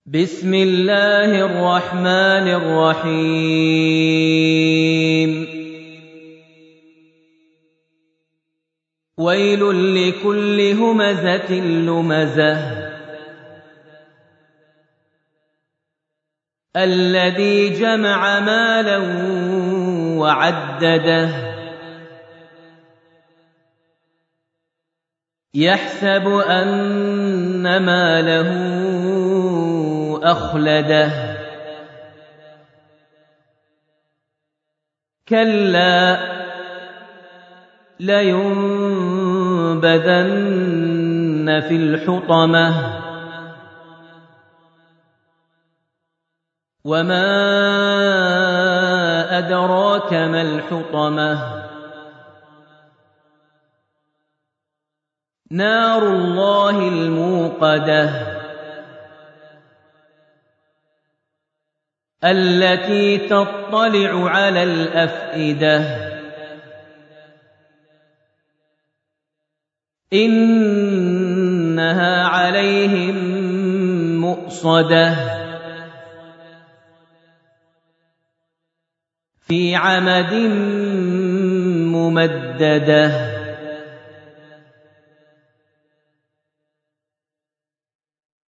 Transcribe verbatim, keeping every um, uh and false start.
بسم الله الرحمن الرحيم ويل لكل همزة لمزة الذي جمع مالا وعدده يحسب أن ماله أخلده كلا لينبذن في الحطمة وما أدراك ما الحطمة نار الله الموقدة التي تطلع على الأفئدة إنها عليهم مؤصدة في عمد ممددة